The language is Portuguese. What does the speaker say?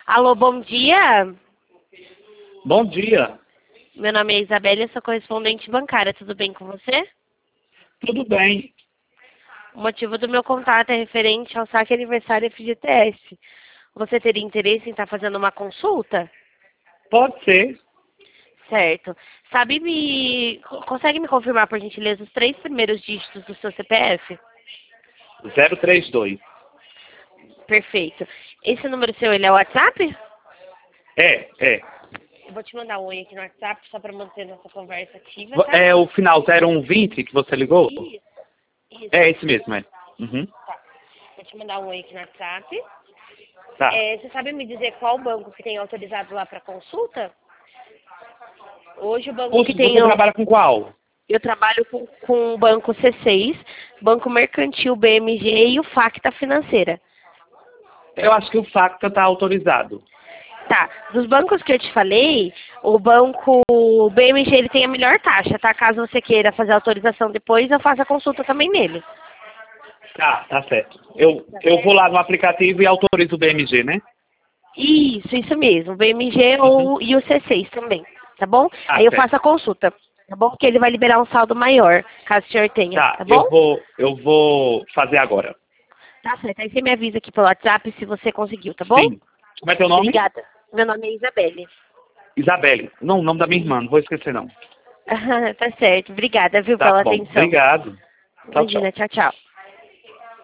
Alô, bom dia. Bom dia. Meu nome é Isabelle, eu sou correspondente bancária. Tudo bem com você? Tudo bem? O motivo do meu contato é referente ao saque aniversário FGTS. Você teria interesse em estar fazendo uma consulta? Pode ser. Certo. Consegue me confirmar, por gentileza, os 3 primeiros dígitos do seu CPF? 032. Perfeito. Esse número seu, ele é o WhatsApp? É. Eu vou te mandar um oi aqui no WhatsApp, só para manter nossa conversa ativa, tá? É o final 0120 que você ligou? Isso. É esse mesmo, é. Uhum. Tá. Vou te mandar um oi aqui no WhatsApp. Tá. Você sabe me dizer qual banco que tem autorizado lá para consulta? Hoje o banco que tem... Você trabalha com qual? Eu trabalho com o banco C6, Banco Mercantil BMG e o Facta Financeira. Eu acho que o Facta está autorizado. Tá, dos bancos que eu te falei, o banco BMG ele tem a melhor taxa, tá? Caso você queira fazer a autorização depois, eu faço a consulta também nele. Tá certo. Eu vou lá no aplicativo e autorizo o BMG, né? Isso mesmo, o BMG e o C6 também, tá bom? Tá Aí eu certo. faço a consulta, tá bom? Porque ele vai liberar um saldo maior, caso o senhor tenha, tá bom? eu vou fazer agora. Tá certo, aí você me avisa aqui pelo WhatsApp se você conseguiu, tá bom? Sim. Como é teu nome? Obrigada. Meu nome é Isabelle. Isabelle. Não, o nome da minha irmã, não vou esquecer não. Tá certo, obrigada, viu, Tá pela bom. atenção. Obrigado. Tchau, tchau. Imagina, tchau, tchau.